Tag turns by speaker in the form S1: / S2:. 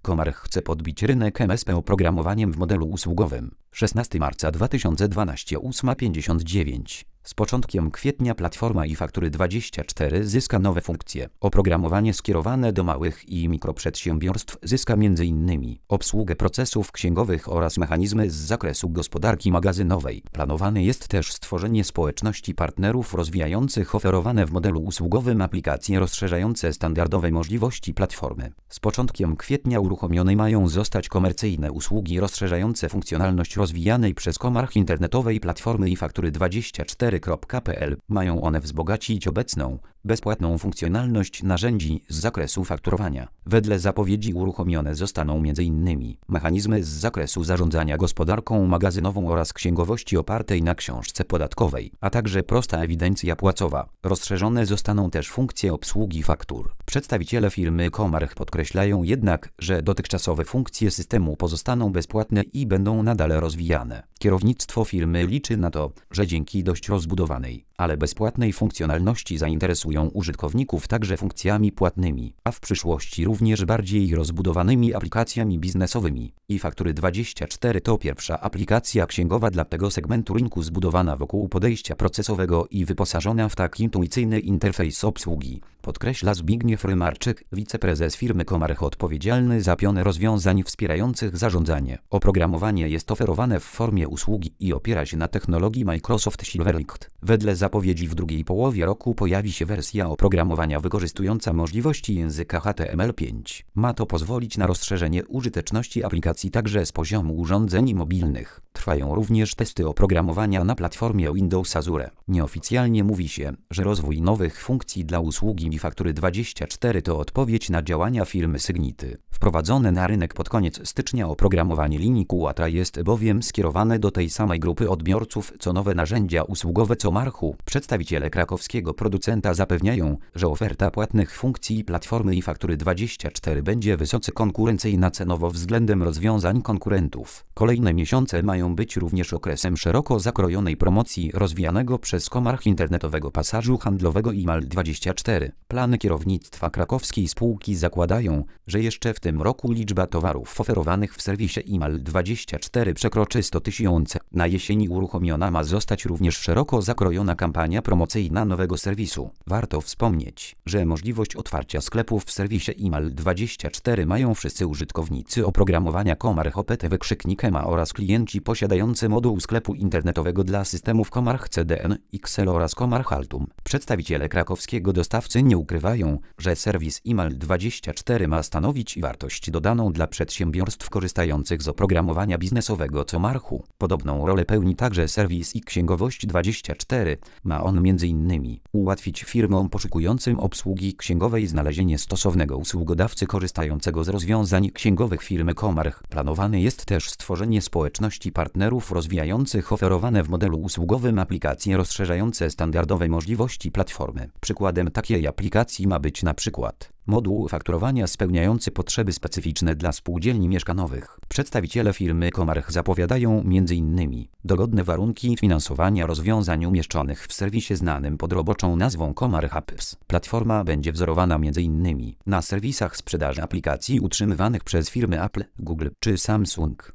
S1: Comarch chce podbić rynek MSP oprogramowaniem w modelu usługowym. 16 marca 2012 8:59. Z początkiem kwietnia Platforma iFaktury24 zyska nowe funkcje. Oprogramowanie skierowane do małych i mikroprzedsiębiorstw zyska m.in. obsługę procesów księgowych oraz mechanizmy z zakresu gospodarki magazynowej. Planowane jest też stworzenie społeczności partnerów rozwijających oferowane w modelu usługowym aplikacje rozszerzające standardowe możliwości platformy. Z początkiem kwietnia uruchomione mają zostać komercyjne usługi rozszerzające funkcjonalność rozwijanej przez Comarch internetowej platformy iFaktury24.pl. Mają one wzbogacić obecną, bezpłatną funkcjonalność narzędzi z zakresu fakturowania. Wedle zapowiedzi uruchomione zostaną m.in. mechanizmy z zakresu zarządzania gospodarką magazynową oraz księgowości opartej na książce podatkowej, a także prosta ewidencja płacowa. Rozszerzone zostaną też funkcje obsługi faktur. Przedstawiciele firmy Comarch podkreślają jednak, że dotychczasowe funkcje systemu pozostaną bezpłatne i będą nadal rozwijane. Kierownictwo firmy liczy na to, że dzięki dość rozbudowanej, ale bezpłatnej funkcjonalności zainteresują użytkowników także funkcjami płatnymi, a w przyszłości również bardziej rozbudowanymi aplikacjami biznesowymi. iFaktury24 to pierwsza aplikacja księgowa dla tego segmentu rynku zbudowana wokół podejścia procesowego i wyposażona w tak intuicyjny interfejs obsługi, podkreśla Zbigniew Rymarczyk, wiceprezes firmy Comarch odpowiedzialny za pion rozwiązań wspierających zarządzanie. Oprogramowanie jest oferowane w formie usługi i opiera się na technologii Microsoft Silverlight. Wedle zapowiedzi w drugiej połowie roku pojawi się wersja oprogramowania wykorzystująca możliwości języka HTML5. Ma to pozwolić na rozszerzenie użyteczności aplikacji także z poziomu urządzeń mobilnych. Trwają również testy oprogramowania na platformie Windows Azure. Nieoficjalnie mówi się, że rozwój nowych funkcji dla usługi iFaktury24 to odpowiedź na działania firmy Sygnity. Wprowadzone na rynek pod koniec stycznia oprogramowanie linii QATA jest bowiem skierowane do tej samej grupy odbiorców co nowe narzędzia usługowe Comarchu. Przedstawiciele krakowskiego producenta zapewniają, że oferta płatnych funkcji platformy iFaktury24 będzie wysoce konkurencyjna cenowo względem rozwiązań konkurentów. Kolejne miesiące mają być również okresem szeroko zakrojonej promocji rozwijanego przez Comarch internetowego pasażu handlowego IMAL24. Plany kierownictwa krakowskiej spółki zakładają, że jeszcze w tym roku liczba towarów oferowanych w serwisie IMAL24 przekroczy 100 000. Na jesieni uruchomiona ma zostać również szeroko zakrojona kampania promocyjna nowego serwisu. Warto wspomnieć, że możliwość otwarcia sklepów w serwisie IMAL24 mają wszyscy użytkownicy oprogramowania Comarch OPT_EMA oraz klienci posiadający moduł sklepu internetowego dla systemów Comarch CDN, XL oraz Comarch Altum. Przedstawiciele krakowskiego dostawcy nie ukrywają, że serwis IMAL24 ma stanowić wartość dodaną dla przedsiębiorstw korzystających z oprogramowania biznesowego Comarchu. Podobną rolę pełni także serwis iKsięgowość24. Ma on m.in. ułatwić firmom poszukującym obsługi księgowej znalezienie stosownego usługodawcy korzystającego z rozwiązań księgowych firmy Comarch. Planowane jest też stworzenie społeczności partnerów rozwijających oferowane w modelu usługowym aplikacje rozszerzające standardowe możliwości platformy. Przykładem takiej aplikacji ma być na przykład moduł fakturowania spełniający potrzeby specyficzne dla spółdzielni mieszkanowych. Przedstawiciele firmy Comarch zapowiadają m.in. dogodne warunki finansowania rozwiązań umieszczonych w serwisie znanym pod roboczą nazwą Comarch Apps. Platforma będzie wzorowana m.in. na serwisach sprzedaży aplikacji utrzymywanych przez firmy Apple, Google czy Samsung.